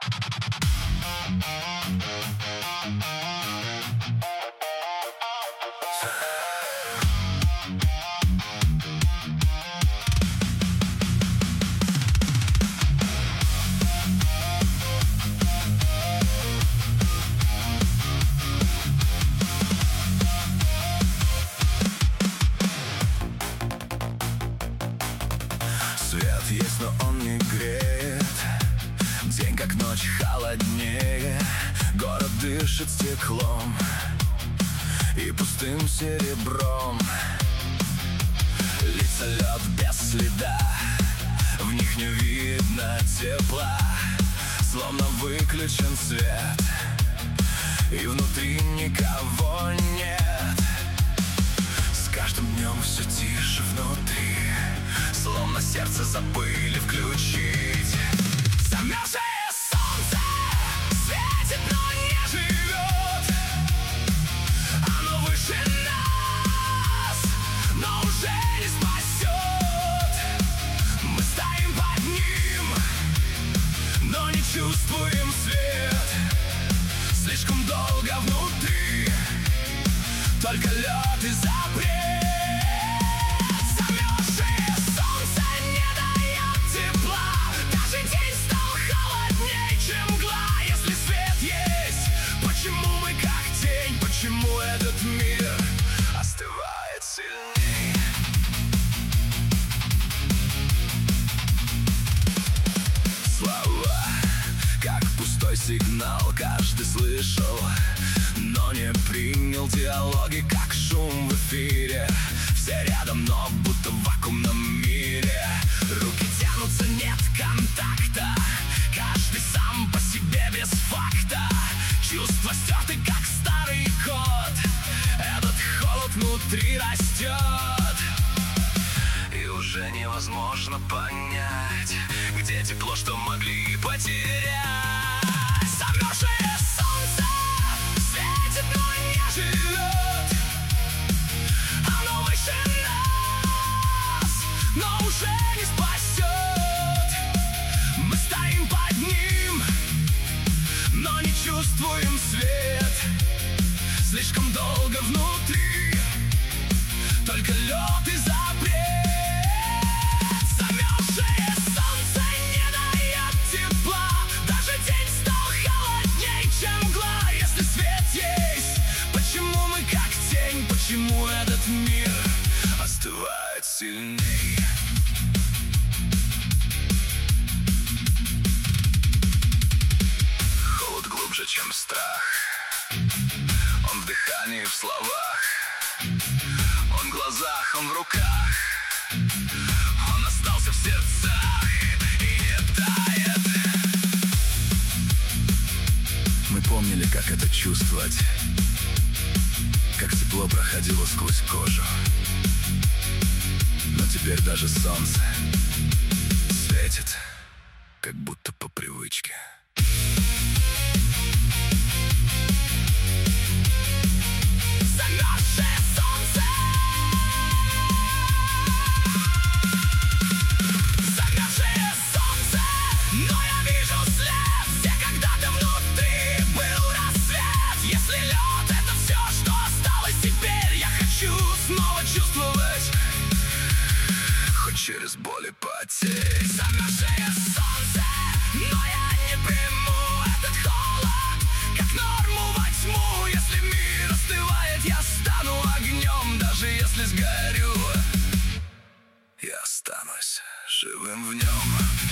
Свет есть, но он не греет. День как ночь холоднее. Город дышит стеклом и пустым серебром. Лица лед без следа, в них не видно тепла. Словно выключен свет, и внутри никого нет. С каждым днем все тише внутри, словно сердце забыли включить. Замерзшее солнце светит, но не живет. Оно выше нас, но уже не спасет. Мы стоим под ним, но не чувствуем свет. Слишком долго внутри, только лед и запрет. Почему этот мир остывает сильней? Слова, как пустой сигнал, каждый слышал, но не принял. Диалоги, как шум в эфире. Все рядом, но будто в вакуумном мире. Руки тянутся, нет контакта. Каждый сам по себе без факта. Чувства стерты, как старый код. Этот холод внутри растет, и уже невозможно понять, где тепло, что могли потерять. Замерзшее солнце светит, но не живет. Оно выше нас, но уже не спасет. Мы стоим под ним, но не чувствуем свет. Слишком долго внутри, только лед и запрет. Замерзшее солнце не дает тепла. Даже день стал холодней, чем мгла. Если свет есть, почему мы как тень? Почему этот мир остывает сильней? Холод глубже, чем страх. Он в дыхании, в словах. Он в глазах, он в руках. Он остался в сердцах и не тает. Мы помнили, как это чувствовать, как тепло проходило сквозь кожу. Но теперь даже солнце светит, как будто по привычке. Замерзшее солнце, замерзшее солнце, но я вижу след, где когда-то внутри был рассвет. Если лед — это все, что осталось теперь, я хочу снова чувствовать, хоть через боль и потери. Замерзшее солнце, но я не приму этот холод как норму во тьму. Если мир остывает, я стану огнем. Даже если сгорю, я останусь живым в нем.